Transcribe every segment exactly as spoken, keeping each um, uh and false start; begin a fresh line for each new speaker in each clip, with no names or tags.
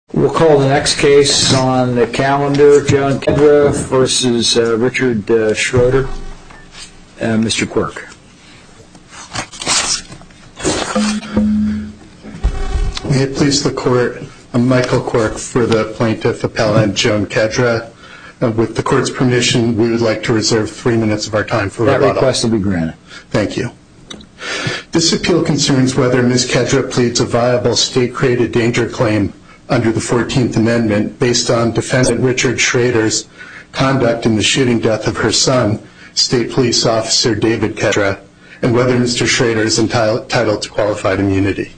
We'll call the next case on the calendar, John Kedra versus uh, Richard uh, Schroeder. Uh, Mister Quirk.
May it please the Court, I'm Michael Quirk for the plaintiff appellant Joan Kedra. Uh, with the Court's permission, we would like to reserve three minutes of our time for rebuttal.
That request will be granted.
Thank you. This appeal concerns whether Miz Kedra pleads a viable state-created danger claim under the fourteenth Amendment based on defendant Richard Schroeder's conduct in the shooting death of her son, State Police Officer David Kedra, and whether Mister Schroeder is entitled to qualified immunity.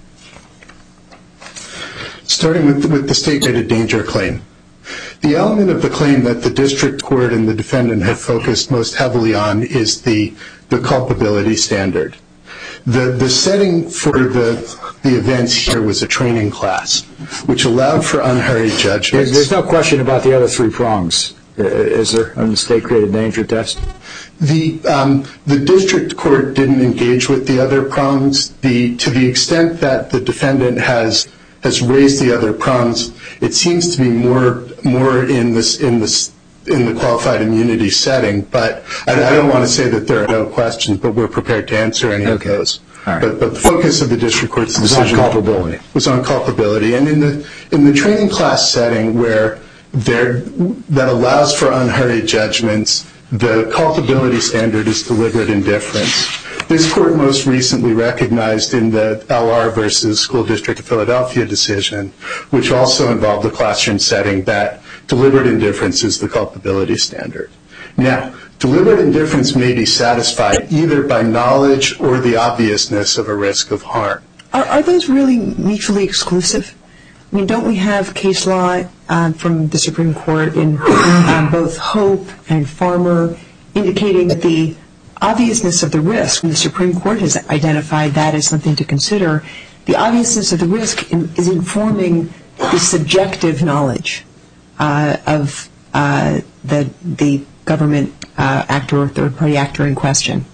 Starting with, with the state-created danger claim. The element of the claim that the district court and the defendant have focused most heavily on is the, the culpability standard. The, the setting for the, the events here was a training class, which allowed for unhurried judgments.
There's, there's no question about the other three prongs, is there, on the state-created danger test?
The, um, the district court didn't engage with the other prongs. The, to the extent that the defendant has has raised the other prongs, it seems to be more more in this in this in the qualified immunity setting. But I, I don't want to say that there are no questions, but we're prepared to answer any
okay.
of those.
All right.
But, but the focus of the district court's
was
decision
on culpability.
was on culpability, and in the in the training class setting where there that allows for unhurried judgments, the culpability standard is deliberate indifference. This court most recently recognized in the L R versus School District of Philadelphia decision, which also involved the classroom setting, that deliberate indifference is the culpability standard. Now, deliberate indifference may be satisfied either by knowledge or the obviousness of a risk of harm.
Are, are those really mutually exclusive? I mean, don't we have case law um, from the Supreme Court in um, both Hope and Farmer indicating that the obviousness of the risk, when the Supreme Court has identified that as something to consider, the obviousness of the risk in, is informing the subjective knowledge uh, of uh, the the government uh, actor or third-party actor in question.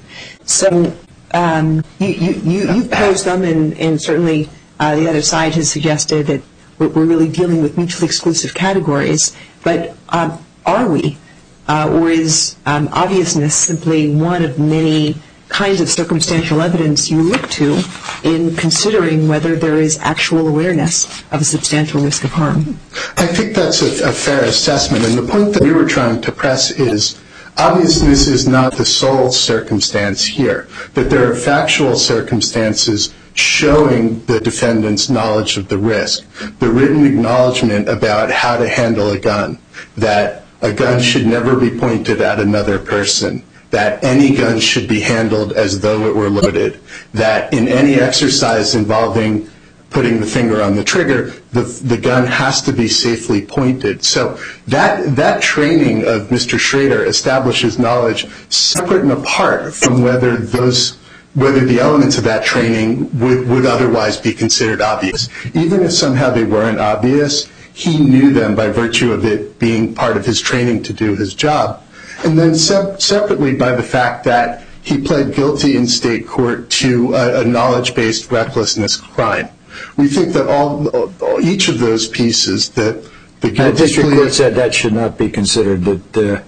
So um, you, you, you, you've posed them, and, and certainly uh, the other side has suggested that we're, we're really dealing with mutually exclusive categories, but um, are we? Uh, or is um, obviousness simply one of many kinds of circumstantial evidence you look to in considering whether there is actual awareness of a substantial risk of harm?
I think that's a, a fair assessment, and the point that we were trying to press is obviousness is not the sole circumstance here, that there are factual circumstances showing the defendant's knowledge of the risk, the written acknowledgement about how to handle a gun, that a gun should never be pointed at another person, that any gun should be handled as though it were loaded, that in any exercise involving putting the finger on the trigger, the, the gun has to be safely pointed. So that, that training of Mister Schroeder establishes knowledge separate and apart from whether those whether the elements of that training would, would otherwise be considered obvious. Even if somehow they weren't obvious, he knew them by virtue of it being part of his training to do his job. And then se- separately by the fact that he pled guilty in state court to a, a knowledge-based recklessness crime. We think that all, all each of those pieces, that the guilty
the district
plea,
court said that should not be considered, that uh,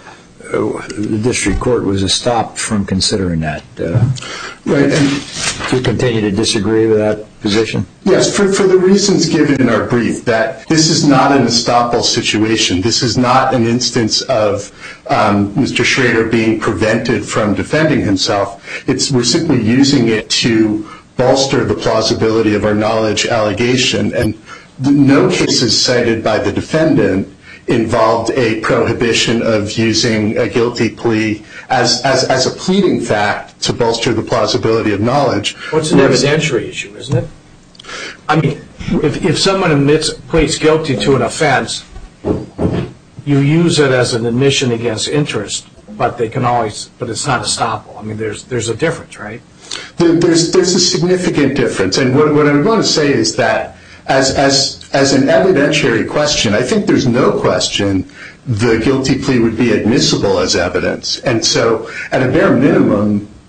uh, the district court was stopped from considering that. Uh,
right, and
do you continue to disagree with that position?
Yes, for, for the reasons given in our brief, that this is not an estoppel situation. This is not an instance of um, Mister Schroeder being prevented from defending himself. It's, we're simply using it to bolster the plausibility of our knowledge allegation. And no cases cited by the defendant involved a prohibition of using a guilty plea as, as, as a pleading fact to bolster the plausibility of knowledge.
Well, it's an evidentiary issue, isn't it? I mean, if, if someone admits, pleads guilty to an offense, you use it as an admission against interest, but they can always, but it's not estoppel. I mean, there's there's a difference, right?
There, there's there's a significant difference, and what what I want to say is that as as as an evidentiary question, I think there's no question the guilty plea would be admissible as evidence, and so at a bare minimum,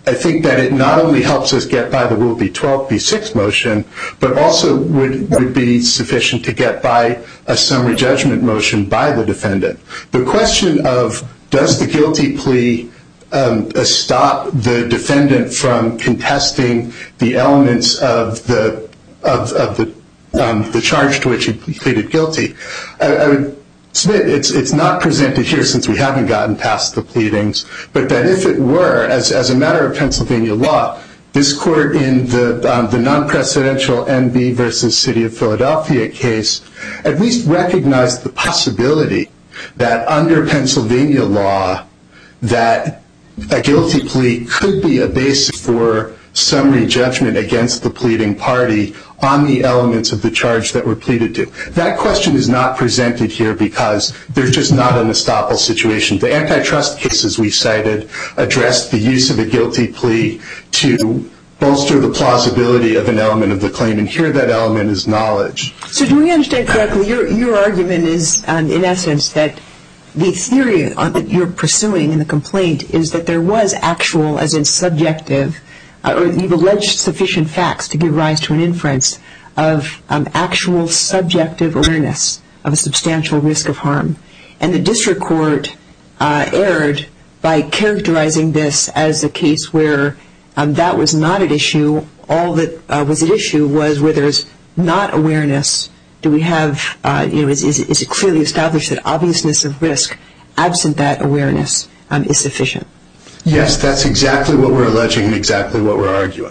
I think that it not only helps us get by the Rule B twelve, B six motion, but also would, would be sufficient to get by a summary judgment motion by the defendant. The question of does the guilty plea um, stop the defendant from contesting the elements of the of, of the um, the charge to which he pleaded guilty, I, I would submit it's it's not presented here since we haven't gotten past the pleadings, but that if it were, as as a matter of Pennsylvania law, this court in the um, the non-precedential N B versus City of Philadelphia case at least recognized the possibility that under Pennsylvania law that a guilty plea could be a basis for summary judgment against the pleading party on the elements of the charge that were pleaded to. That question is not presented here because there's just not an estoppel situation. The antitrust cases we cited addressed the use of a guilty plea to bolster the plausibility of an element of the claim, and here that element is knowledge.
So do we understand correctly, your, your argument is, um, in essence, that the theory that you're pursuing in the complaint is that there was actual, as in subjective, uh, or you've alleged sufficient facts to give rise to an inference of um, actual subjective awareness of a substantial risk of harm. And the district court uh, erred by characterizing this as a case where um, that was not at issue. All that uh, was at issue was where there's not awareness. Do we have, uh, you know, is, is, is it clearly established that obviousness of risk, absent that awareness, um, is sufficient?
Yes, that's exactly what we're alleging and exactly what we're arguing.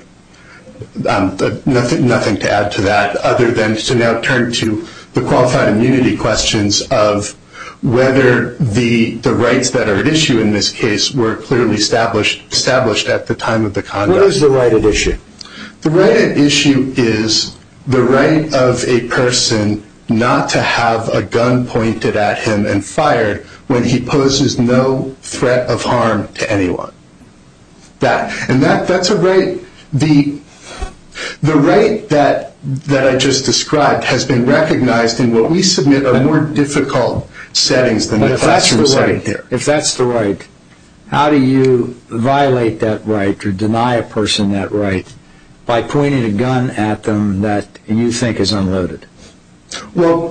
Um, nothing, nothing to add to that other than to now turn to the qualified immunity questions of whether the the rights that are at issue in this case were clearly established established at the time of the conduct.
What is the right at issue?
The right at issue is the right of a person not to have a gun pointed at him and fired when he poses no threat of harm to anyone. That and that that's a right. The the right that that I just described has been recognized in what we submit are more difficult settings than the classroom setting here.
If that's the right, how do you violate that right or deny a person that right by pointing a gun at them that you think is unloaded?
Well,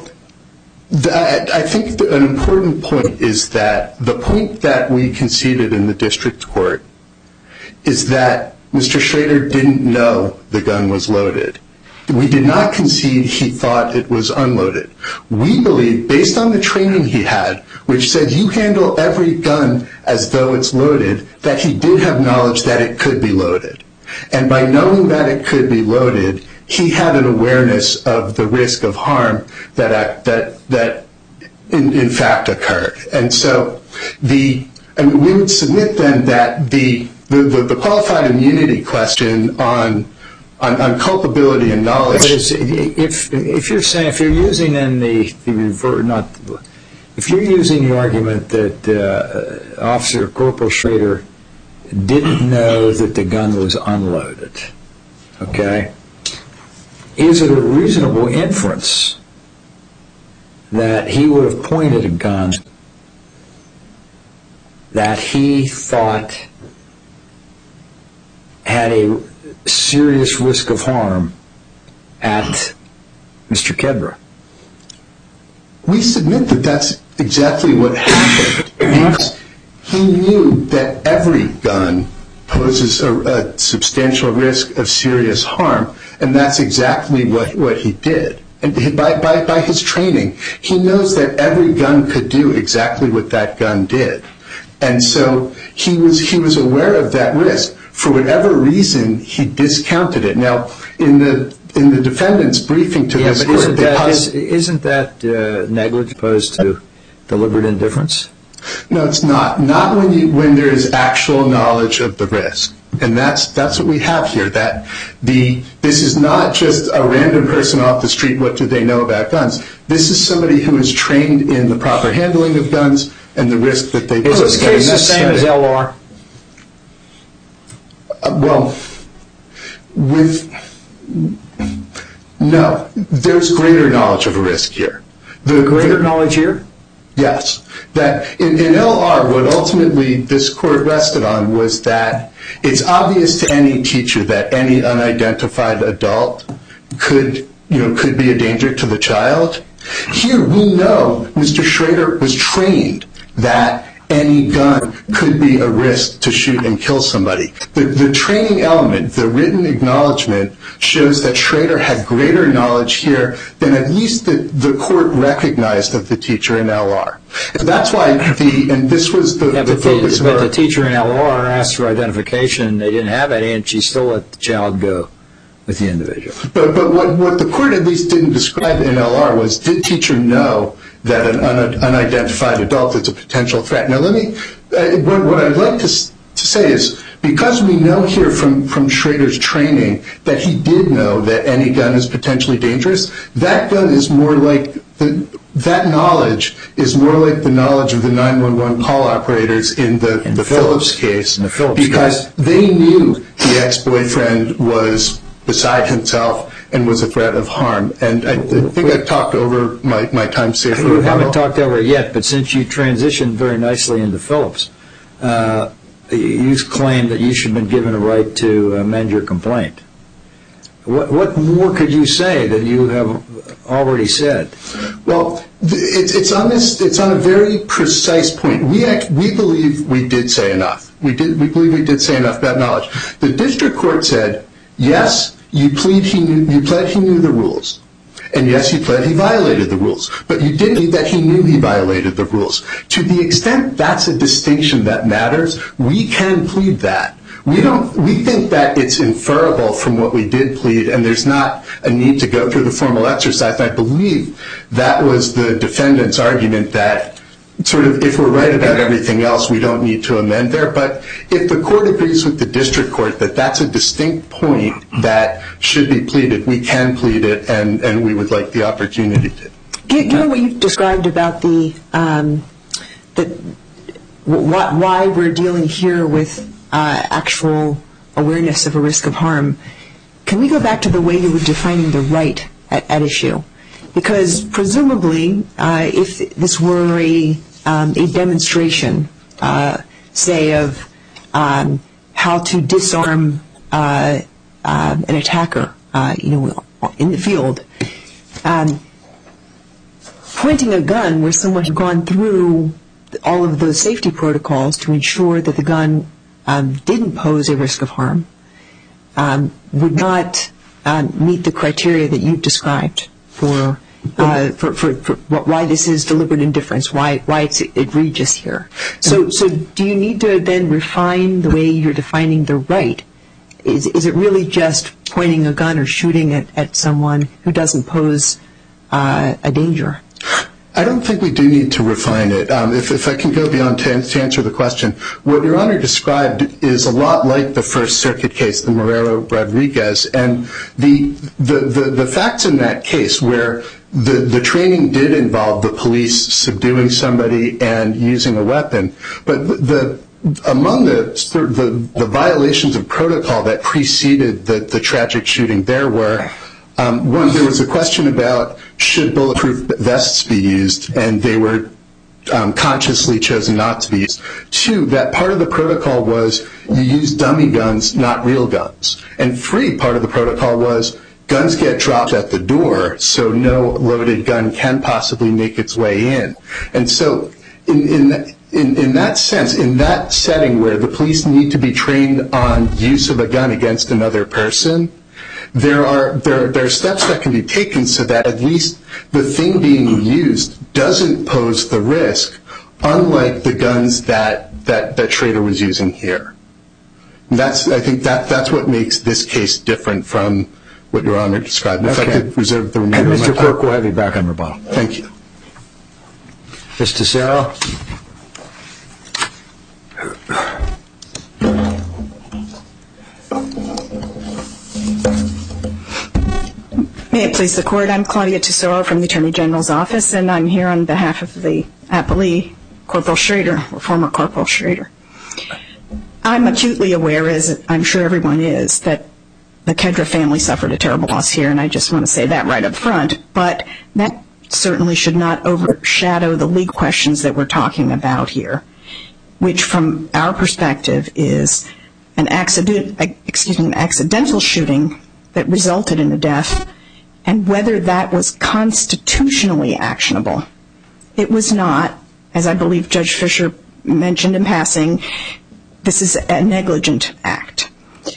that, I think an important point is that the point that we conceded in the district court is that Mister Schrader didn't know the gun was loaded. We did not concede he thought it was unloaded. We believe, based on the training he had, which said you handle every gun as though it's loaded, that he did have knowledge that it could be loaded. And by knowing that it could be loaded, he had an awareness of the risk of harm that that that in, in fact occurred. And so the I mean, we would submit then that the the, the, the qualified immunity question on On, on culpability and knowledge.
But it's, if if you're saying if you're using then the the revert not if you're using the argument that uh, Officer Corporal Schrader didn't know that the gun was unloaded, okay, is it a reasonable inference that he would have pointed a gun that he thought had a serious risk of harm at Mister Kedra?
We submit that that's exactly what happened because he knew that every gun poses a, a substantial risk of serious harm, and that's exactly what, what he did. And by, by, by his training, he knows that every gun could do exactly what that gun did. And so he was he was aware of that risk. For whatever reason, he discounted it. Now, in the in the defendant's briefing to
yeah,
this
but
court,
isn't that,
pos-
is, isn't that uh, negligence opposed to deliberate indifference?
No, it's not. Not when you when there is actual knowledge of the risk, and that's that's what we have here. That the this is not just a random person off the street. What do they know about guns? This is somebody who is trained in the proper handling of guns and the risk that they pose.
Is this case the same as L R?
Uh, well, with no, there's greater knowledge of a risk here.
The greater knowledge here?
Yes. That in, in L R, what ultimately this court rested on was that it's obvious to any teacher that any unidentified adult could, you know, could be a danger to the child. Here we know Mister Schrader was trained that any gun could be a risk to shoot and kill somebody. The, the training element, the written acknowledgement, shows that Schrader had greater knowledge here than at least the, the court recognized of the teacher in L R. And that's why the, and this was the,
yeah,
the
but
focus
the,
of
But
our,
the teacher in L R asked for identification, they didn't have any, and she still let the child go with the individual.
But, but what, what the court at least didn't describe in L R was, did teacher know that an un, unidentified adult is a potential threat? Now let me, uh, what, what I'd like to, to say is, because we know here from, from Schrader's training that he did know that any gun is potentially dangerous, that gun is more like, the, that knowledge is more like the knowledge of the nine one one call operators in the,
in
the
Phillips,
Phillips case,
in the Phillips
because
case.
They knew the ex-boyfriend was beside himself and was a threat of harm. And I, I think I've talked over my, my time safer.
You haven't talked over it yet, but since you transitioned very nicely into Phillips, uh, you claim that you should have been given a right to amend your complaint. What, what more could you say that you have already said?
Well, it's, it's on this. It's on a very precise point. We act, we believe we did say enough. We did. We believe we did say enough about knowledge. The district court said, yes, you plead he knew. You pled he knew the rules, and yes, you pled he violated the rules. But you didn't plead that he knew he violated the rules. To the extent that's a distinction that matters, we can plead that. We don't. We think that it's inferable from what we did plead, and there's not a need to go through the formal exercise. I believe that was the defendant's argument, that sort of if we're right about everything else, we don't need to amend there. But if the court agrees with the district court that that's a distinct point that should be pleaded, we can plead it, and, and we would like the opportunity to.
Given what you've described about the, um, the why, why we're dealing here with uh, actual awareness of a risk of harm, can we go back to the way you were defining the right at, at issue? Because presumably, uh, if this were a, um, a demonstration, uh, say, of um, how to disarm uh, uh, an attacker, uh, you know, in the field, um, pointing a gun where someone had gone through all of those safety protocols to ensure that the gun um, didn't pose a risk of harm um, would not um, meet the criteria that you've described for, uh, for, for, for why this is deliberate indifference, why why it's egregious here. So, so do you need to then refine the way you're defining the right? Is is it really just pointing a gun or shooting at, at someone who doesn't pose uh, a danger?
I don't think we do need to refine it. Um, if, if I can go beyond to, to answer the question, what Your Honor described is a lot like the First Circuit case, the Morero-Rodriguez, and the, the, the, the facts in that case where the, the training did involve the police subduing somebody and using a weapon, but the among the, the, the violations of protocol that preceded the, the tragic shooting there were, Um, one, there was a question about should bulletproof vests be used, and they were um, consciously chosen not to be used. Two, that part of the protocol was you use dummy guns, not real guns. And three, part of the protocol was guns get dropped at the door, so no loaded gun can possibly make its way in. And so in, in, in, in that sense, in that setting where the police need to be trained on use of a gun against another person, There are there there are steps that can be taken so that at least the thing being used doesn't pose the risk, unlike the guns that that, that Schrader was using here. And that's I think that that's what makes this case different from what Your Honor described. If
okay.
I could reserve the remainder of my time.
Mister Quirk will have you back on rebuttal.
Thank you.
Miz Tesoro.
May it please the Court, I'm Claudia Tesoro from the Attorney General's Office, and I'm here on behalf of the appellee, Corporal Schrader, or former Corporal Schrader. I'm acutely aware, as I'm sure everyone is, that the Kedra family suffered a terrible loss here, and I just want to say that right up front. But that certainly should not overshadow the legal questions that we're talking about here, which from our perspective is an accident, excuse me, an accidental shooting that resulted in a death, and whether that was constitutionally actionable. It was not, as I believe Judge Fisher mentioned in passing, this is a negligent act.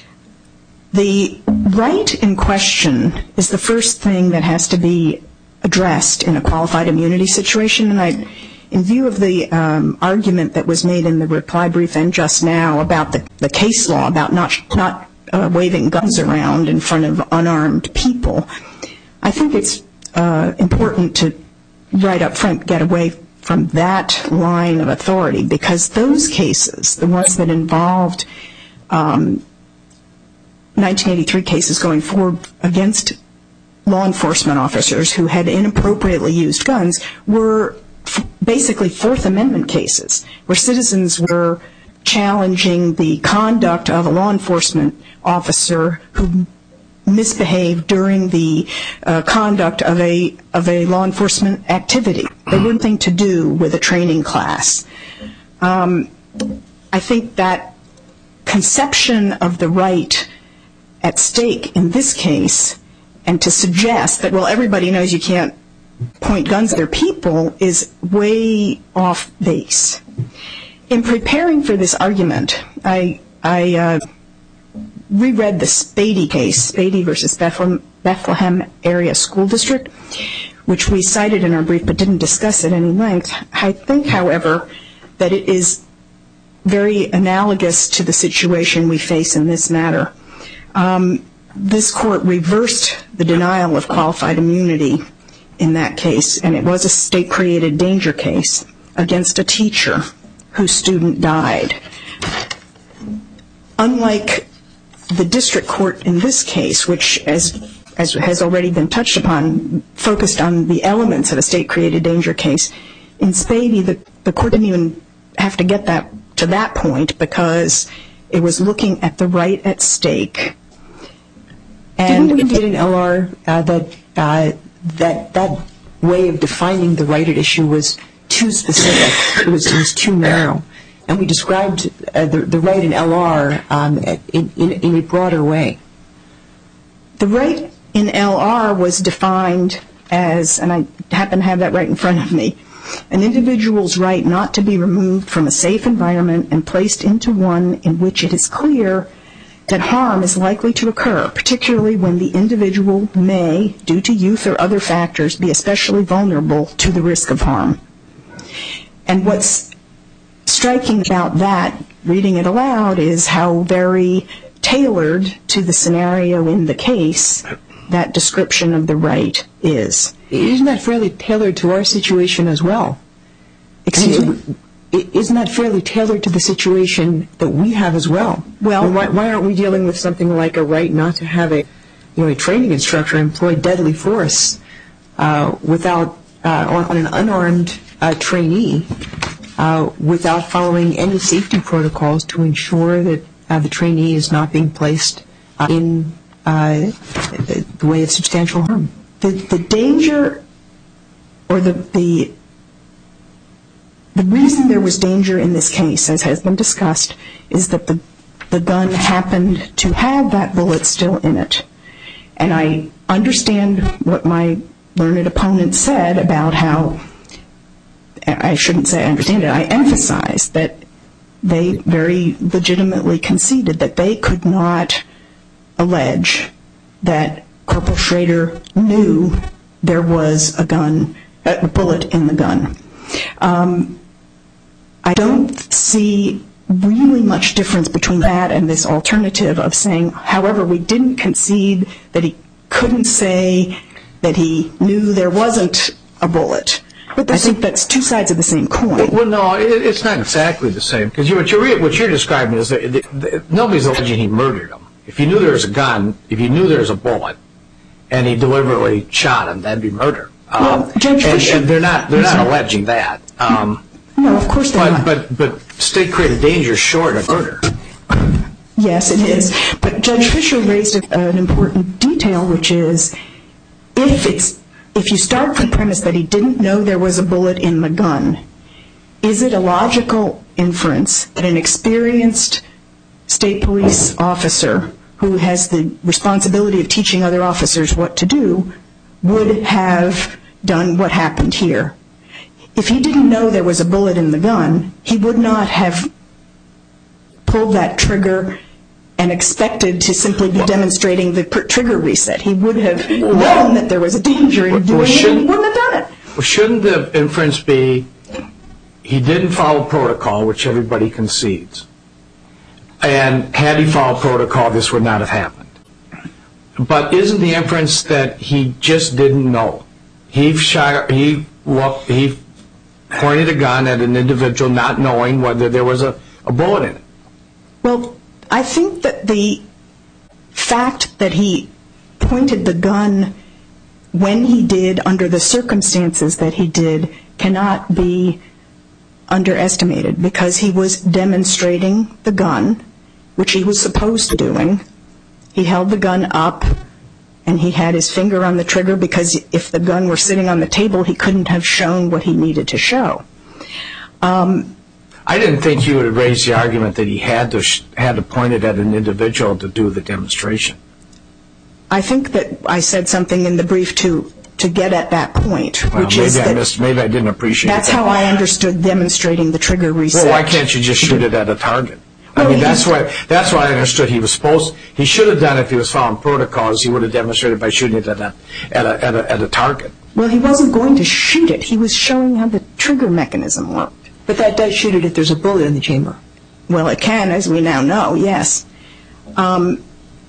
The right in question is the first thing that has to be addressed in a qualified immunity situation, and I, in view of the um, argument that was made in the reply brief and just now about the, the case law about not, not uh, waving guns around in front of unarmed people, I think it's uh, important to right up front get away from that line of authority, because those cases, the ones that involved um, nineteen eighty-three cases going forward against law enforcement officers who had inappropriately used guns, were f- basically Fourth Amendment cases where citizens were challenging the conduct of a law enforcement officer who misbehaved during the uh, conduct of a of a law enforcement activity. They were nothing to do with a training class. Um, I think that conception of the right at stake in this case, and to suggest that, well, everybody knows you can't point guns at their people, is way off base. In preparing for this argument, I, I uh, reread the Spady case, Spady versus Bethlehem, Bethlehem Area School District, which we cited in our brief but didn't discuss at any length. I think, however, that it is very analogous to the situation we face in this matter. Um, this court reversed the denial of qualified immunity in that case, and it was a state-created danger case against a teacher whose student died. Unlike the district court in this case, which, as, as has already been touched upon, focused on the elements of a state-created danger case, in Spady, the, the court didn't even have to get that to that point because it was looking at the right at stake.
And didn't we get an L R uh, that uh, that that way of defining the right at issue was too specific? It was, it was too narrow, and we described uh, the the right in L R um, in, in in a broader way.
The right in L R was defined as, and I happen to have that right in front of me, an individual's right not to be removed from a safe environment and placed into one in which it is clear that harm is likely to occur, particularly when the individual may, due to youth or other factors, be especially vulnerable to the risk of harm. And what's striking about that, reading it aloud, is how very tailored to the scenario in the case that description of the right is.
Isn't that fairly tailored to our situation as well?
Excuse me?
Isn't that fairly tailored to the situation that we have as well?
Well,
I mean, why, why aren't we dealing with something like a right not to have a, you know, a training instructor employ deadly force uh, without uh, on, on an unarmed uh, trainee uh, without following any safety protocols to ensure that uh, the trainee is not being placed uh, in uh, the way of substantial harm?
The, the danger, or the the The reason there was danger in this case, as has been discussed, is that the, the gun happened to have that bullet still in it. And I understand what my learned opponent said about how, I shouldn't say I understand it, I emphasize that they very legitimately conceded that they could not allege that Corporal Schrader knew there was a gun, a bullet in the gun. Um, I don't see really much difference between that and this alternative of saying, however, we didn't concede that he couldn't say that he knew there wasn't a bullet. But I think that's two sides of the same coin.
Well, no, it, it's not exactly the same. Because what you're, what you're describing is that the, the, nobody's alleging he murdered him. If he knew there was a gun, if he knew there was a bullet, and he deliberately shot him, that'd be murder.
Well,
um,
Judge
and,
Fisher,
and they're not they're not alleging that. Um,
no, of course they're
but,
not.
But but state-created danger is short of murder.
Yes, it is. But Judge Fisher raised a, an important detail, which is if it's if you start from the premise that he didn't know there was a bullet in the gun, is it a logical inference that an experienced state police officer who has the responsibility of teaching other officers what to do would have done what happened here? If he didn't know there was a bullet in the gun, he would not have pulled that trigger and expected to simply be demonstrating the trigger reset. He would have known that there was a danger in doing it, and he wouldn't have done it.
Well, shouldn't the inference be he didn't follow protocol, which everybody concedes, and had he followed protocol, this would not have happened? But isn't the inference that he just didn't know? He shot, he looked, he pointed a gun at an individual not knowing whether there was a, a bullet in it.
Well, I think that the fact that he pointed the gun when he did, under the circumstances that he did, cannot be underestimated, because he was demonstrating the gun, which he was supposed to doing. He held the gun up, and he had his finger on the trigger, because if the gun were sitting on the table, he couldn't have shown what he needed to show. Um,
I didn't think you would have raised the argument that he had to sh- had to point it at an individual to do the demonstration.
I think that I said something in the brief to to get at that point,
well,
which
maybe
is
I
that
missed, maybe I didn't appreciate
that's
that.
how I understood demonstrating the trigger reset.
Well, why can't you just shoot it at a target?
Well,
I mean, that's what that's what I understood he was supposed. He should have done if he was following protocols. He would have demonstrated by shooting it at a at a at a, at a target.
Well, he wasn't going to shoot it. He was showing how the trigger mechanism worked.
But that does shoot it if there's a bullet in the chamber.
Well, it can, as we now know, yes. Um,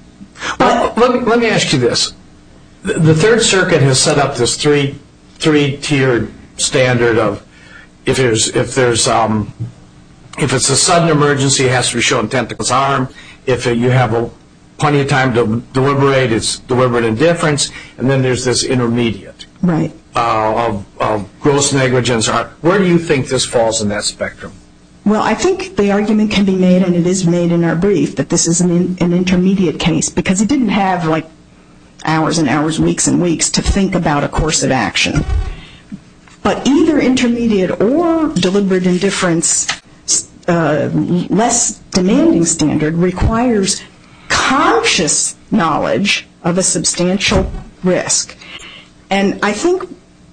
well, let me, let me ask you this. The, the Third Circuit has set up this three, three-tiered standard of if there's, if there's, um, if it's a sudden emergency, it has to be shown intent to cause harm. If it, you have a, plenty of time to deliberate, it's deliberate indifference. And then there's this intermediate.
Right.
Uh, of, of gross negligence. Where do you think this falls in that spectrum?
Well, I think the argument can be made, and it is made in our brief, that this is an, in, an intermediate case, because he didn't have like hours and hours, weeks and weeks to think about a course of action. But either intermediate or deliberate indifference, uh, less demanding standard, requires conscious knowledge of a substantial risk. And I think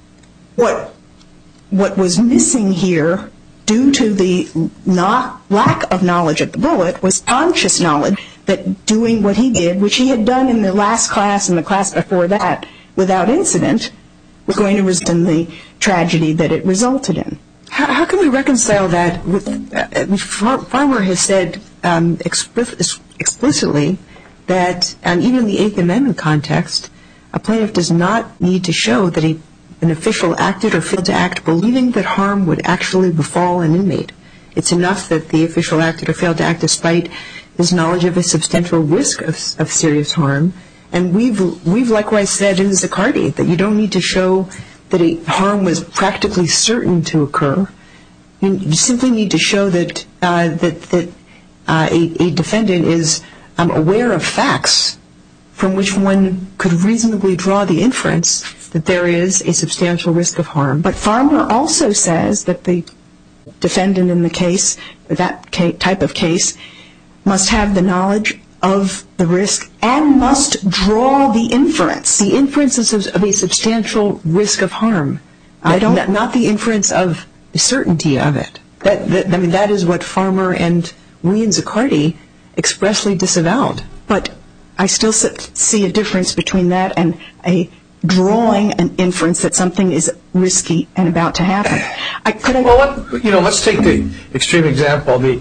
what what was missing here, due to the not, lack of knowledge of the bullet, was conscious knowledge that doing what he did, which he had done in the last class and the class before that without incident, was going to result in the tragedy that it resulted in.
How, how can we reconcile that with, uh, Farmer has said um, expl- explicitly that um, even in the Eighth Amendment context, a plaintiff does not need to show that he, an official acted or failed to act believing that harm would actually befall an inmate. It's enough that the official acted or failed to act despite his knowledge of a substantial risk of, of serious harm. And we've we've likewise said in Zaccardi that you don't need to show that a harm was practically certain to occur. You simply need to show that uh, that that uh, a, a defendant is um, aware of facts from which one could reasonably draw the inference that there is a substantial risk of harm.
But Farmer also says that the defendant in the case, that type of case, must have the knowledge of the risk and must draw the inference.
The inference is of a substantial risk of harm.
I don't,
not, not the inference of the certainty of it. That, that, I mean, that is what Farmer and we in Zaccardi expressly disavowed.
But I still see a difference between that and a drawing an inference that something is risky and about to happen. I, could I?
Well, let, you know, let's take the extreme example. The,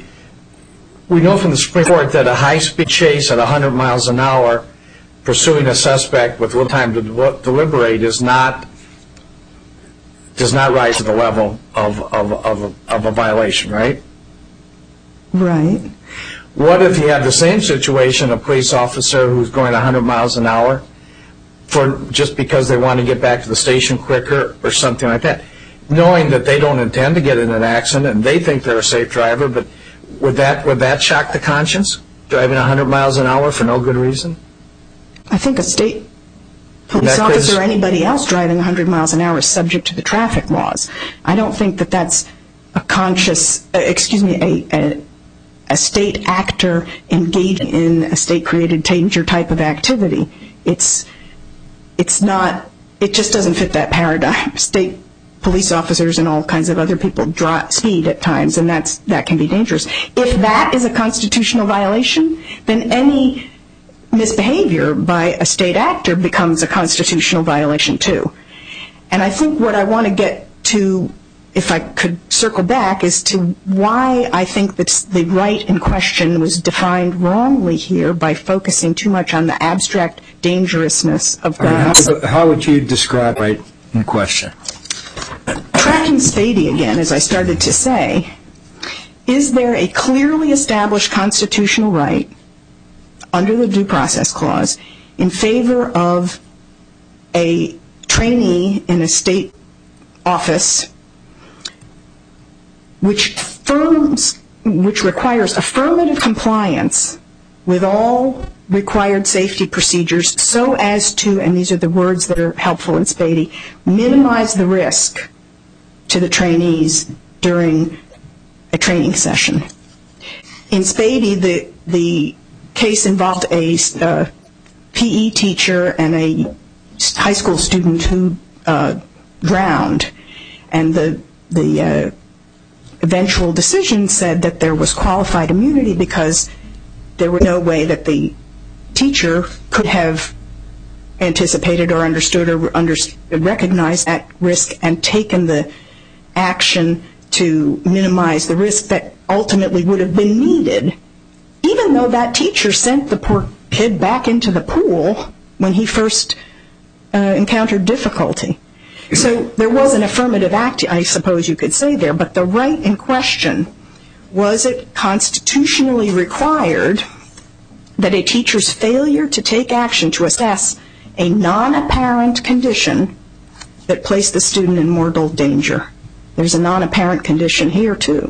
we know from the Supreme Court that a high-speed chase at one hundred miles an hour, pursuing a suspect with little time to del- deliberate, is not does not rise to the level of of of, of a violation, right?
Right.
What if you have the same situation, a police officer who's going one hundred miles an hour for just because they want to get back to the station quicker or something like that, knowing that they don't intend to get in an accident and they think they're a safe driver, but would that would that shock the conscience, driving one hundred miles an hour for no good reason?
I think a state police officer or anybody else driving one hundred miles an hour is subject to the traffic laws. I don't think that that's a conscious, uh, excuse me, a, a, a state actor engaging in a state-created danger type of activity. It's, it's not, it just doesn't fit that paradigm. State police officers and all kinds of other people drive, speed at times, and that's, that can be dangerous. If that is a constitutional violation, then any misbehavior by a state actor becomes a constitutional violation too. And I think what I want to get to, if I could circle back, is to why I think that the right in question was defined wrongly here by focusing too much on the abstract dangerousness of guns.
How, how would you describe right in question?
Tracking Spady again, as I started to say, is there a clearly established constitutional right under the Due Process Clause in favor of a trainee in a state office which firms, which requires affirmative compliance with all required safety procedures so as to, and these are the words that are helpful in Spady, minimize the risk to the trainees during a training session. In Spady, the, the case involved a uh, P E teacher and a high school student who uh, drowned, and the, the uh, eventual decision said that there was qualified immunity because there was no way that the teacher could have anticipated or understood or under, recognized that risk and taken the action to minimize the risk that ultimately would have been needed, even though that teacher sent the poor kid back into the pool when he first uh, encountered difficulty. So there was an affirmative act, I suppose you could say there, but the right in question, was it constitutionally required that a teacher's failure to take action to assess a non-apparent condition that placed the student in mortal danger? There's a non-apparent condition here too.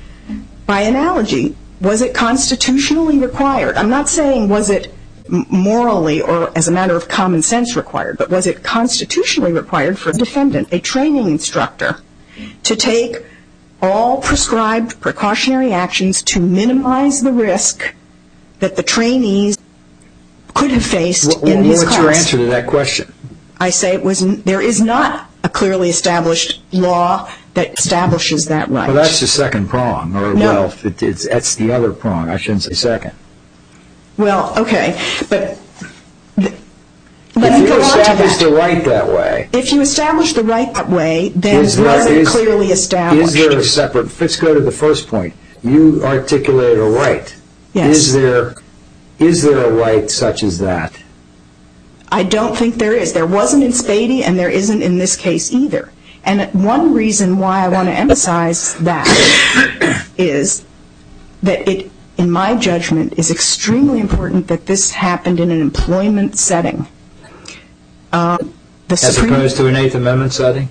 By analogy, was it constitutionally required? I'm not saying was it morally or as a matter of common sense required, but was it constitutionally required for a defendant, a training instructor, to take all prescribed precautionary actions to minimize the risk that the trainees could have faced
what,
in his class?
What's your answer to that question?
I say it was, there is not a clearly established law that establishes that right.
Well, that's the second prong, or
no.
well, it, it's, that's the other prong. I shouldn't say second.
Well, okay, but th-
if
let me
you
go on to
establish
that.
the right that way,
If you establish the right that way, then
is
was
there,
it
is,
clearly established?
is there a separate? Let's go to the first point. You articulated a right.
Yes.
Is there is there a right such as that?
I don't think there is. There wasn't in Spady, and there isn't in this case either. And one reason why I want to emphasize that is that it, in my judgment, is extremely important that this happened in an employment setting. Uh, the
As
Supreme,
opposed to an Eighth Amendment setting?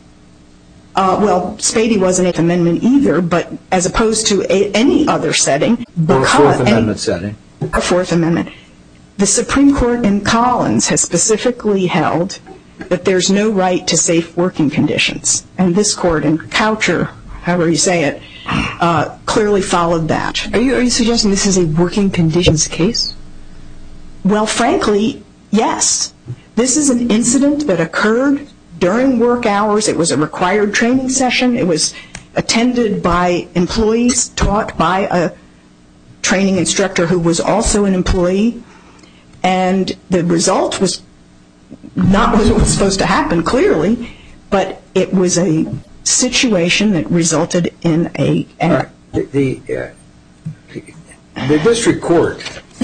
uh, well, Spady wasn't Eighth Amendment either, but as opposed to a, any other setting.
Or a Fourth
any-
Amendment setting?
Or Fourth Amendment. The Supreme Court in Collins has specifically held that there's no right to safe working conditions. And this court in Coucher, however you say it, uh, clearly followed that.
Are you, are you suggesting this is a working conditions case?
Well, frankly, yes. This is an incident that occurred during work hours. It was a required training session. It was attended by employees, taught by a training instructor who was also an employee. And the result was not what was supposed to happen, clearly, but it was a situation that resulted in a...
All right. The, the, uh, the district court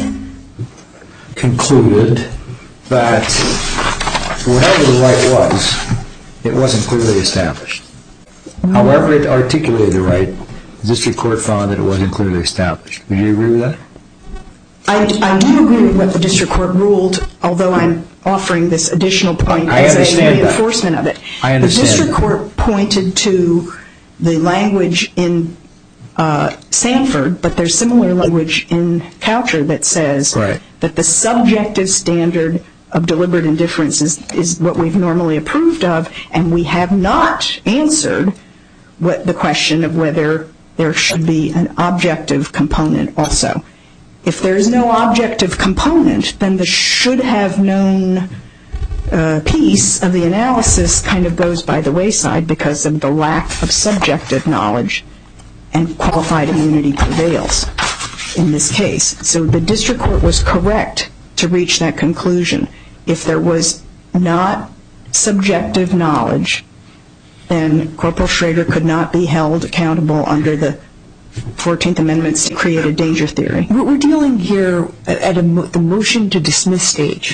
concluded that whatever the right was, it wasn't clearly established. However it articulated the right, the district court found that it wasn't clearly established. Would you agree with that?
I, I do agree with what the district court ruled, although I'm offering this additional point
I
as a
understand that.
reinforcement of it.
I understand
The district
that.
court pointed to the language in uh, Sanford, but there's similar language in Coucher that says
Right.
that the subjective standard of deliberate indifference is, is what we've normally approved of, and we have not answered what the question of whether there should be an objective component also. If there is no objective component, then the should have known uh, piece of the analysis kind of goes by the wayside because of the lack of subjective knowledge, and qualified immunity prevails in this case. So the district court was correct to reach that conclusion. If there was not subjective knowledge, then Corporal Schrader could not be held accountable under the fourteenth Amendment's created danger theory.
We're dealing here at a, the motion to dismiss stage.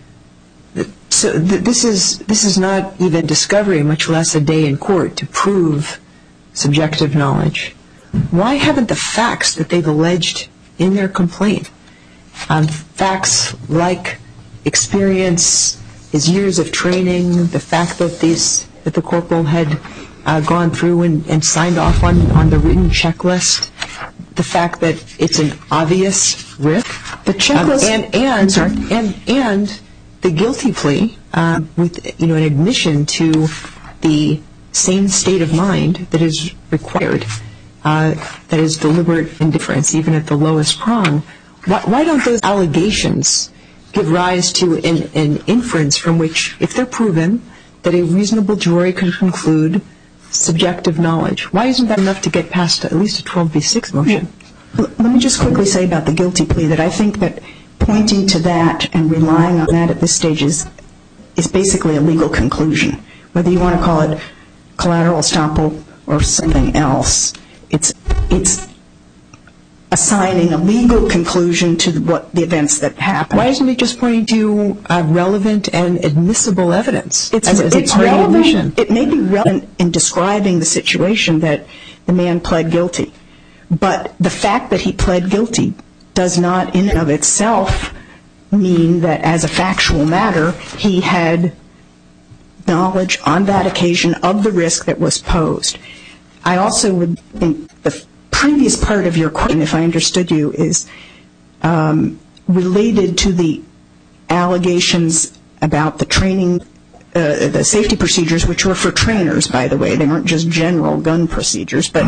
So this is this is not even discovery, much less a day in court to prove subjective knowledge. Why haven't the facts that they've alleged in their complaint, um, facts like experience, his years of training, the fact that these that the corporal had uh, gone through and, and signed off on, on the written checklist, the fact that it's an obvious risk,
the checklist,
um, and and, sorry, and and the guilty plea uh, with you know an admission to the same state of mind that is required. Uh, that is deliberate indifference, even at the lowest prong. Why, why don't those allegations give rise to an, an inference from which, if they're proven, that a reasonable jury can conclude subjective knowledge? Why isn't that enough to get past at least a twelve b six motion?
Let me just quickly say about the guilty plea that I think that pointing to that and relying on that at this stage is, is basically a legal conclusion. Whether you want to call it collateral estoppel or something else, It's it's assigning a legal conclusion to what the events that happened.
Why isn't it just pointing to uh, relevant and admissible evidence?
It's,
as, as
it's
a
relevant.
admission?
It may be relevant in describing the situation that the man pled guilty, but the fact that he pled guilty does not, in and of itself, mean that as a factual matter he had knowledge on that occasion of the risk that was posed. I also would think the previous part of your question, if I understood you, is um, related to the allegations about the training, uh, the safety procedures, which were for trainers, by the way. They weren't just general gun procedures. But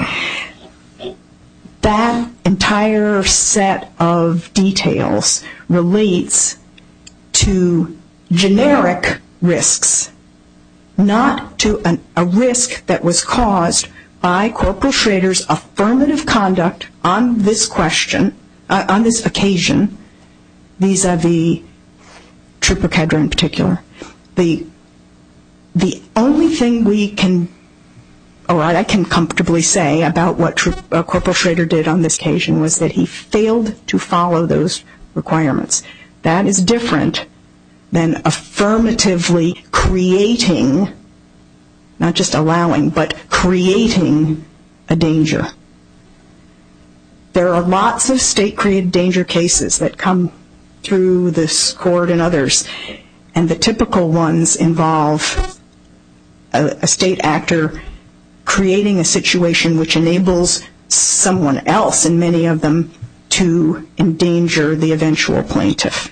that entire set of details relates to generic risks, not to an, a risk that was caused by Corporal Schrader's affirmative conduct on this question, uh, on this occasion, vis-a-vis Trooper Kedra in particular. The the only thing we can, or I can comfortably say about what Troop, uh, Corporal Schrader did on this occasion was that he failed to follow those requirements. That is different than affirmatively creating, not just allowing, but creating a danger. There are lots of state-created danger cases that come through this court and others, and the typical ones involve a, a state actor creating a situation which enables someone else, in many of them, to endanger the eventual plaintiff.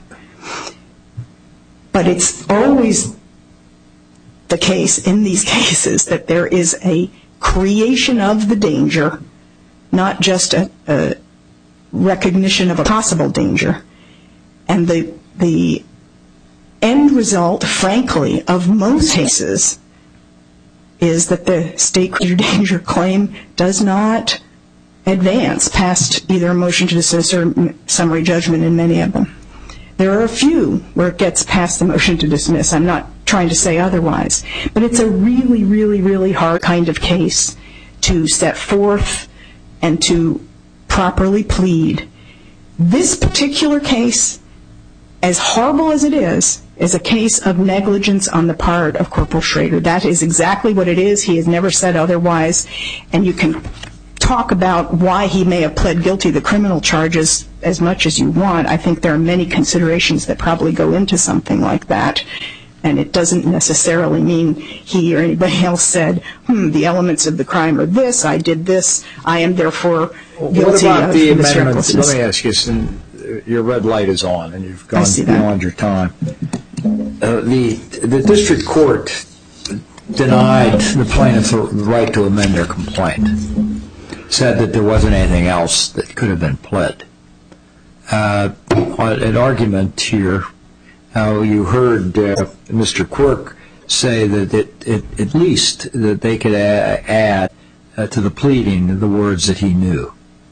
But it's always the case in these cases that there is a creation of the danger, not just a, a recognition of a possible danger. And the the end result, frankly, of most cases is that the state created danger claim does not advance past either a motion to dismiss or summary judgment in many of them. There are a few where it gets past the motion to dismiss. I'm not trying to say otherwise. But it's a really, really, really hard kind of case to set forth and to properly plead. This particular case, as horrible as it is, is a case of negligence on the part of Corporal Schrader. That is exactly what it is. He has never said otherwise. And you can talk about why he may have pled guilty to the criminal charges as much as you want. I think there are many considerations that probably go into something like that. And it doesn't necessarily mean he or anybody else said, hmm, the elements of the crime are this, I did this, I am therefore guilty
what about
of
the
this
amendments?
recklessness.
Let me ask you, since your red light is on and you've gone
I see that.
beyond your time. uh, the the district court denied the plaintiff the right to amend their complaint, said that there wasn't anything else that could have been pled. Uh, an argument here, how you heard uh, Mister Quirk say that it, it, at least that they could a- add uh, to the pleading the words that he knew.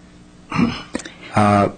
Uh,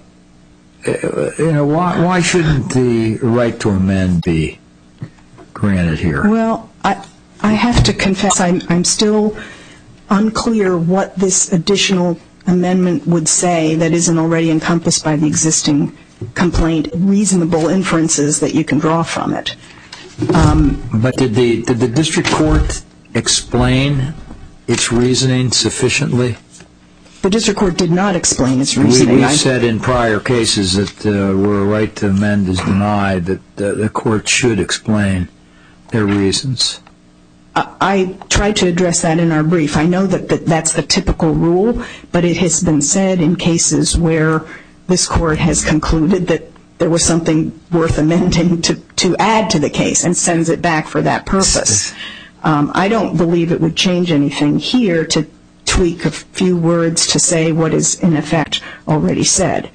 you know, why, why shouldn't the right to amend be granted here?
Well, I I have to confess I'm, I'm still unclear what this additional amendment would say that isn't already encompassed by the existing complaint, reasonable inferences that you can draw from it. Um,
but did the did the district court explain its reasoning sufficiently?
The district court did not explain its reasoning.
We, we said in prior cases that uh, where a right to amend is denied, that uh, the court should explain their reasons.
I, I tried to address that in our brief. I know that, that that's the typical rule, but it has been said in cases where this court has concluded that there was something worth amending to, to add to the case and sends it back for that purpose. Um, I don't believe it would change anything here to tweak a few words to say what is in effect already said.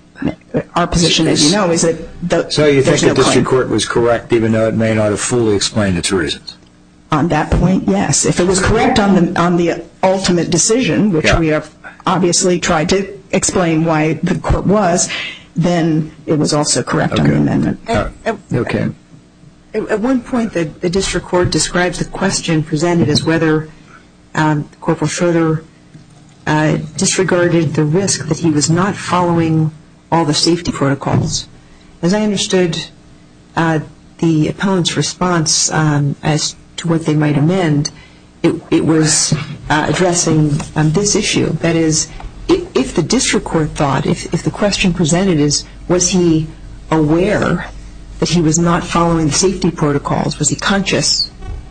Our position, as you know, is that the,
so you think
no
the district
claim.
court was correct, even though it may not have fully explained its reasons?
On that point, yes. If it was correct on the on the ultimate decision, which
yeah.
we have obviously tried to explain why the court was, then it was also correct
okay.
on the amendment.
At, at,
okay.
At, at one point, the, the district court describes the question presented as whether um, Corporal Schroeder uh, disregarded the risk that he was not following all the safety protocols. As I understood uh, the appellant's response um, as to what they might amend, it, it was uh, addressing um, this issue. That is, if, if the district court thought, if, if the question presented is, was he aware that he was not following the safety protocols, was he conscious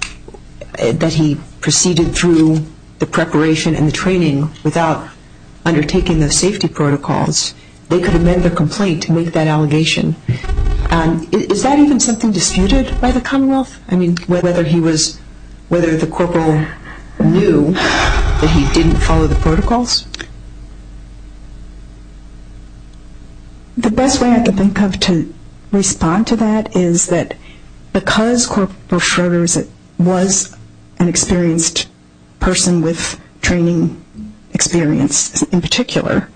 that he proceeded through the preparation and the training without undertaking those safety protocols, they could amend their complaint to make that allegation. Um, is that even something disputed by the Commonwealth? I mean, whether he was, whether the corporal knew that he didn't follow the protocols?
The best way I can think of to respond to that is that because Corporal Schroeder was an experienced person with training experience in particular,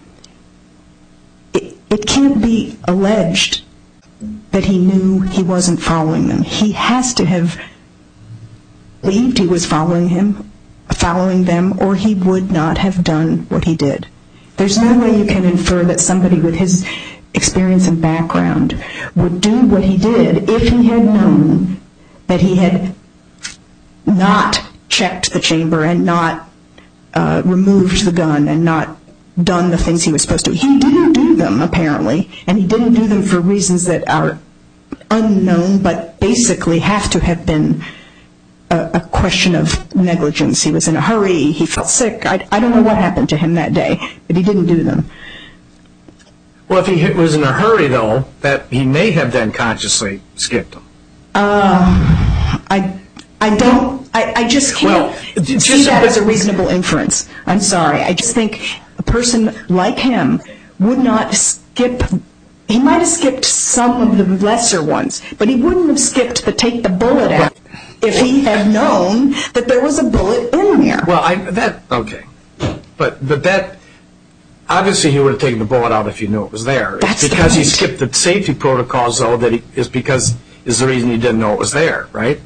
it, it can't be alleged that he knew he wasn't following them. He has to have believed he was following him, following them, or he would not have done what he did. There's no way you can infer that somebody with his experience and background would do what he did if he had known that he had not checked the chamber and not uh, removed the gun and not done the things he was supposed to. He didn't do them, apparently, and he didn't do them for reasons that are unknown but basically have to have been a, a question of negligence. He was in a hurry. He felt sick. I, I don't know what happened to him that day, but he didn't do them.
Well, if he was in a hurry, though, that he may have then consciously skipped them.
Uh, I, I don't, I, I just can't
well,
see
just,
that as a reasonable inference. I'm sorry. I just think a person like him would not skip, he might have skipped some of the lesser ones, but he wouldn't have skipped the take the bullet out if he had known that there was a bullet in there.
Well, I, that, okay. But, but that, obviously he would have taken the bullet out if he knew it was there.
That's
it's because
the
he skipped the safety protocols, though, that he, is because, is the reason he didn't know it was there, right?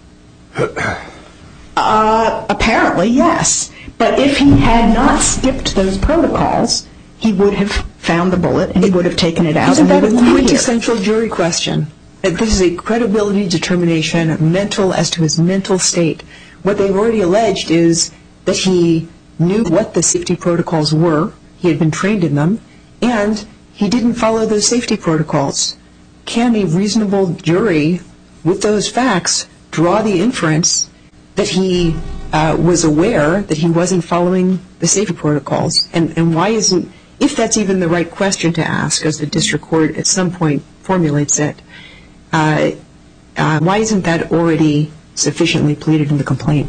Uh, apparently, yes. But if he had not skipped those protocols, he would have found the bullet and he would have taken it out.
Isn't that a
and we wouldn't be here.
quintessential jury question? This is a credibility determination, mental as to his mental state. What they've already alleged is that he knew what the safety protocols were, he had been trained in them, and he didn't follow those safety protocols. Can a reasonable jury, with those facts, draw the inference that he uh, was aware that he wasn't following the safety protocols? And, and why isn't, if that's even the right question to ask, as the district court at some point formulates it, uh, uh, why isn't that already sufficiently pleaded in the complaint?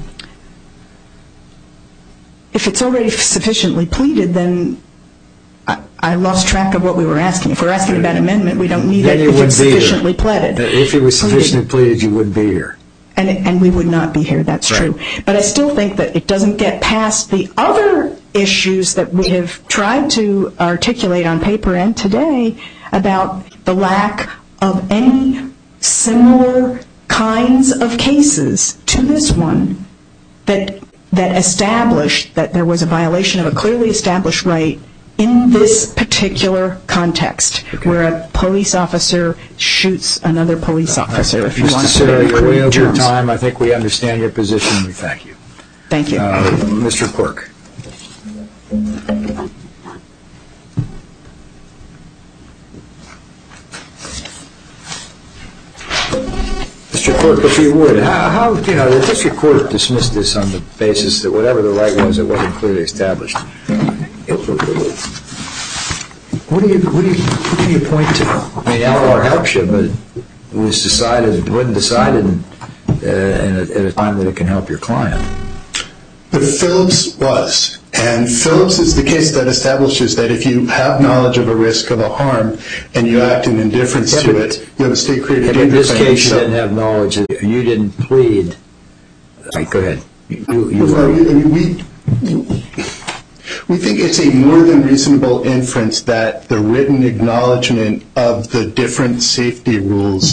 If it's already sufficiently pleaded, then I, I lost track of what we were asking. If we're asking about amendment, we don't need
then
it if it's sufficiently pleaded.
If it was sufficiently pleaded, you wouldn't be here.
And, and we would not be here, that's
right.
true. But I still think that it doesn't get past the other issues that we have tried to articulate on paper and today about the lack of any similar kinds of cases to this one that that established that there was a violation of a clearly established right in this particular context, okay, where a police officer shoots another police officer, if you want to put it in
you're way over
terms.
time. I think we understand your position. We thank you.
Thank you.
Uh, Mister Quirk. Mister Quirk, if you would, how, how, you know, the district court dismissed this on the basis that whatever the right was, it wasn't clearly established. It, what do you, what do you, what do you point to? I mean, L R helps you, but it was decided, it wasn't decided uh, in a, at a time that it can help your client.
But Phillips was. And Phillips is the case that establishes that if you have knowledge of a risk of a harm and you act in indifference
yeah,
to it, you have a state-created
yeah,
danger.
In this
claim.
case, you
so,
didn't have knowledge. You didn't plead. Right, go ahead. You, you
well, we, I mean, we, we think it's a more than reasonable inference that the written acknowledgement of the different safety rules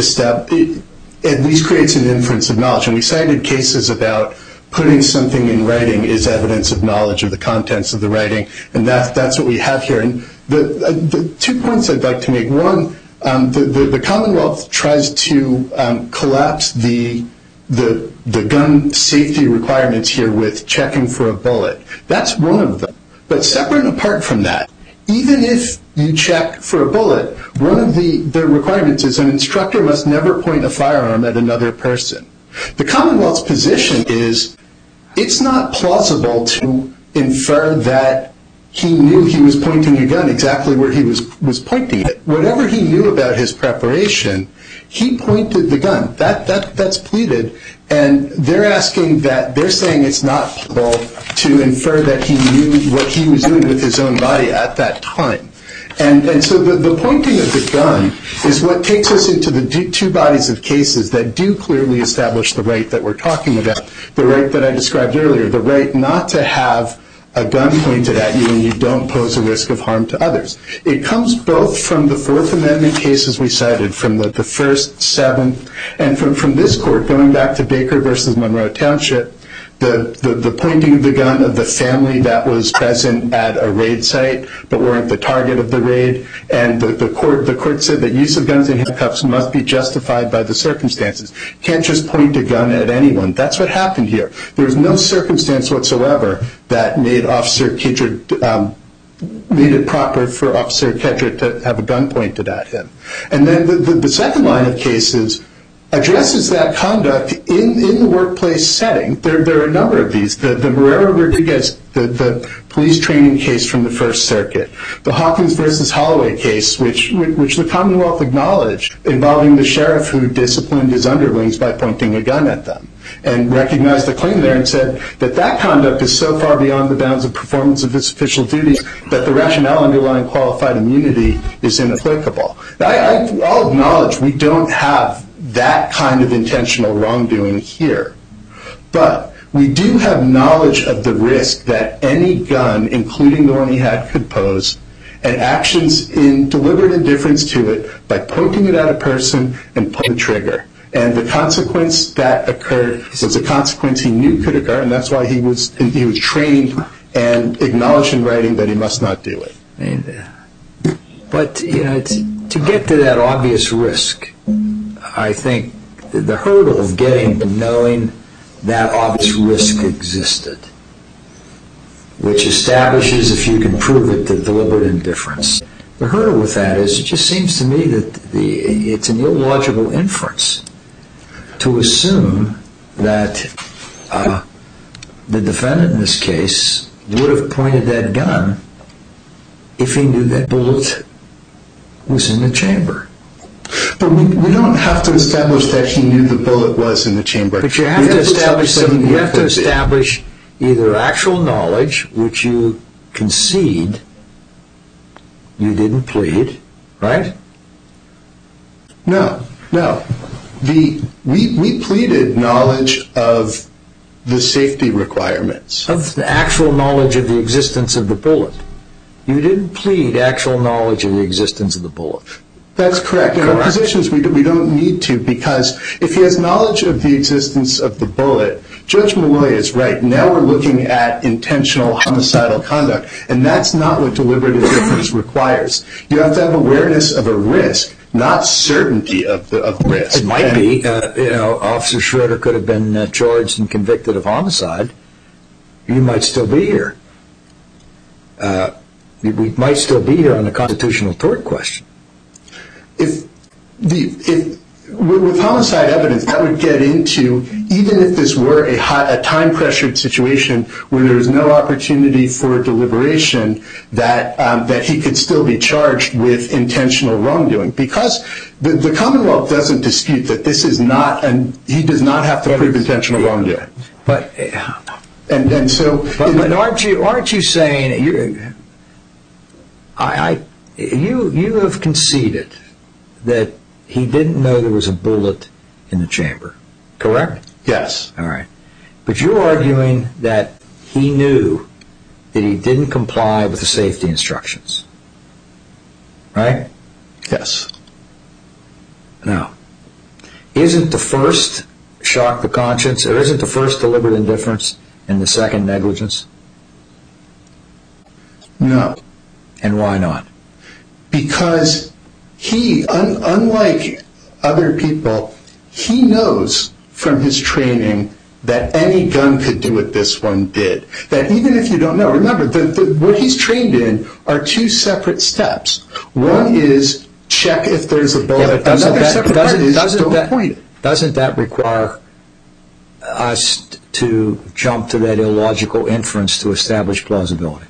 estab- at least creates an inference of knowledge. And we cited cases about putting something in writing is evidence of knowledge of the contents of the writing, and that, that's what we have here. And the, uh, the two points I'd like to make. One, um, the, the, the Commonwealth tries to um, collapse the, the, the gun safety requirements here with checking for a bullet. That's one of them. But separate and apart from that, even if you check for a bullet, one of the, the requirements is an instructor must never point a firearm at another person. The Commonwealth's position is it's not plausible to infer that he knew he was pointing a gun exactly where he was, was pointing it. Whatever he knew about his preparation, he pointed the gun. That, that, that's pleaded. And they're asking that, they're saying it's not plausible to infer that he knew what he was doing with his own body at that time. And, and so the, the pointing of the gun is what takes us into the two bodies of cases that do clearly establish the right that we're talking about, the right that I described earlier, the right not to have a gun pointed at you when you don't pose a risk of harm to others. It comes both from the Fourth Amendment cases we cited, from the, the First, Seventh, and from, from this court, going back to Baker versus Monroe Township, The, the, the pointing of the gun of the family that was present at a raid site but weren't the target of the raid. And the, the, court, the court said that use of guns and handcuffs must be justified by the circumstances. You can't just point a gun at anyone. That's what happened here. There was no circumstance whatsoever that made Officer Kedra, um, made it proper for Officer Kedra to have a gun pointed at him. And then the, the, the second line of cases addresses that conduct in, in the workplace setting. There, there are a number of these. The, the Marrero-Rodriguez, the, the police training case from the First Circuit, the Hawkins versus Holloway case, which, which the Commonwealth acknowledged, involving the sheriff who disciplined his underlings by pointing a gun at them, and recognized the claim there and said that that conduct is so far beyond the bounds of performance of its official duties that the rationale underlying qualified immunity is inapplicable. I, I, I'll acknowledge we don't have that kind of intentional wrongdoing here. But we do have knowledge of the risk that any gun, including the one he had, could pose, and actions in deliberate indifference to it by pointing it at a person and pulling the trigger. And the consequence that occurred was a consequence he knew could occur, and that's why he was he was trained and acknowledged in writing that he must not do it.
But, you know, to get to that obvious risk, I think the hurdle of getting to knowing that obvious risk existed, which establishes, if you can prove it, the deliberate indifference. The hurdle with that is, it just seems to me that the, it's an illogical inference to assume that uh, the defendant in this case would have pointed that gun if he knew that bullet was in the chamber.
But we, we don't have to establish that he knew the bullet was in the chamber.
But you have, to, establish some, you have to establish either actual knowledge, which you concede you didn't plead, right?
No, no. The we we pleaded knowledge of the safety requirements.
Of the actual knowledge of the existence of the bullet. You didn't plead actual knowledge of the existence of the bullet.
That's correct. In our positions, we, do, we don't need to, because if he has knowledge of the existence of the bullet, Judge Malloy is right. Now we're looking at intentional homicidal conduct, and that's not what deliberate indifference requires. You have to have awareness of a risk, not certainty of the of risk.
It might and, be. Uh, you know, Officer Schroeder could have been uh, charged and convicted of homicide. You might still be here. Uh, we might still be here on the constitutional tort question.
If the if with homicide evidence, that would get into, even if this were a, high, a time-pressured situation where there was no opportunity for deliberation, that um, that he could still be charged with intentional wrongdoing, because the, the Commonwealth doesn't dispute that this is not, and he does not have to prove intentional wrongdoing.
But
and and so,
but, but aren't you aren't you saying you I, I you you have conceded that he didn't know there was a bullet in the chamber, correct?
Yes.
All right. But you're arguing that he knew that he didn't comply with the safety instructions, right?
Yes.
Now, isn't the first shock the conscience, or isn't the first deliberate indifference and the second negligence?
No.
And why not?
Because he, un, unlike other people, he knows from his training that any gun could do what this one did. That even if you don't know, remember, the, the, what he's trained in are two separate steps. One is check if there's a bullet.
Yeah, but doesn't
Another
that,
separate
doesn't,
part is
doesn't
don't
that,
point it.
Doesn't that require us to jump to that illogical inference to establish plausibility?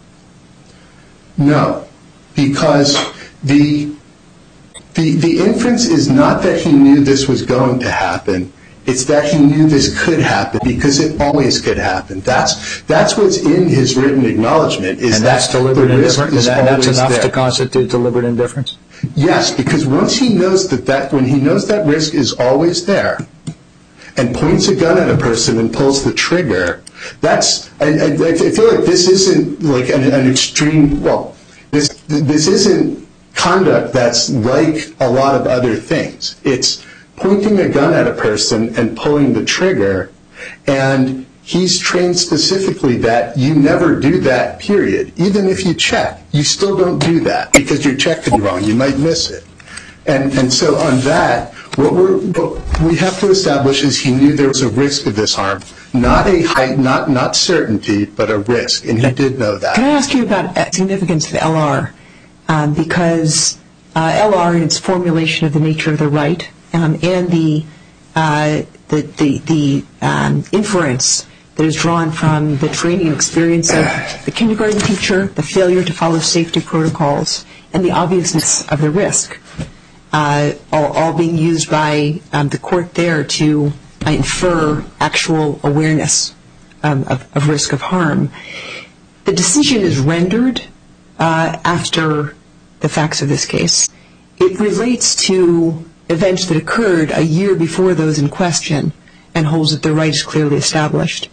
No, because the, the the inference is not that he knew this was going to happen. It's that he knew this could happen, because it always could happen. That's that's what's in his written acknowledgement. Is
and that's
that
deliberate
the risk
indifference?
is
And that's enough
there.
to constitute deliberate indifference?
Yes, because once he knows that, that when he knows that risk is always there, and points a gun at a person and pulls the trigger, that's I, I, I feel like this isn't like an, an extreme. Well, this this isn't conduct that's like a lot of other things. It's pointing a gun at a person and pulling the trigger, and he's trained specifically that you never do that, period. Even if you check, you still don't do that, because your check could be wrong. You might miss it. And and so on that, what, we're, what we have to establish is he knew there was a risk of this harm. Not a height, not, not certainty, but a risk, and he did know that.
Can I ask you about significance of the L R? Um, because uh, L R, in its formulation of the nature of the right, um, and the uh, the the, the um, inference that is drawn from the training and experience of the kindergarten teacher, the failure to follow safety protocols, and the obviousness of the risk, uh, all, all being used by um, the court there to uh, infer actual awareness um, of, of risk of harm. The decision is rendered uh, after the facts of this case. It relates to events that occurred a year before those in question and holds that the right is clearly established.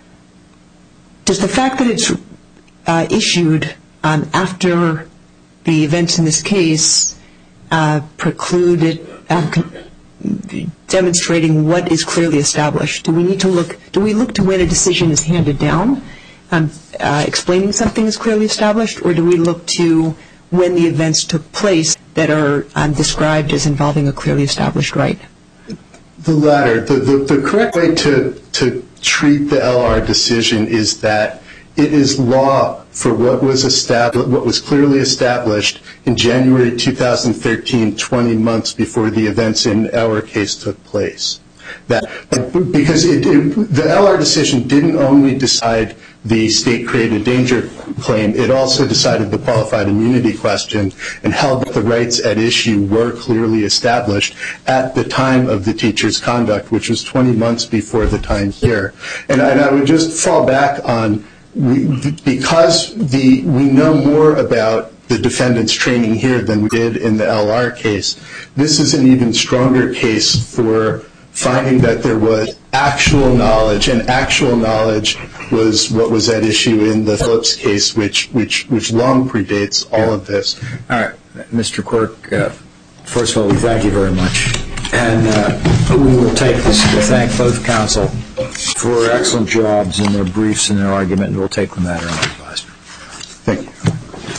Does the fact that it's uh, issued um, after the events in this case uh, preclude it uh, con- demonstrating what is clearly established? Do we need to look? Do we look to when a decision is handed down, um, uh, explaining something is clearly established, or do we look to when the events took place that are um, described as involving a clearly established right?
The latter. The, the, the correct way to, to treat the L R decision is that it is law for what was established, what was clearly established in January two thousand thirteen, twenty months before the events in our case took place. That because it, it, the L R decision didn't only decide the state-created danger claim, it also decided the qualified immunity question and held that the rights at issue were clearly established at the time of the teacher's conduct, which was twenty months before the time here. And I, and I would just fall back on, we, because the, we know more about the defendant's training here than we did in the L R case, this is an even stronger case for finding that there was actual knowledge, and actual knowledge was what was at issue in the Phillips case, which which which long predates all of this.
All right, Mister Quirk, uh, first of all, we thank you very much. And uh, we will take this to thank both counsel for excellent jobs in their briefs and their argument, and we'll take the matter under advisement.
Thank you.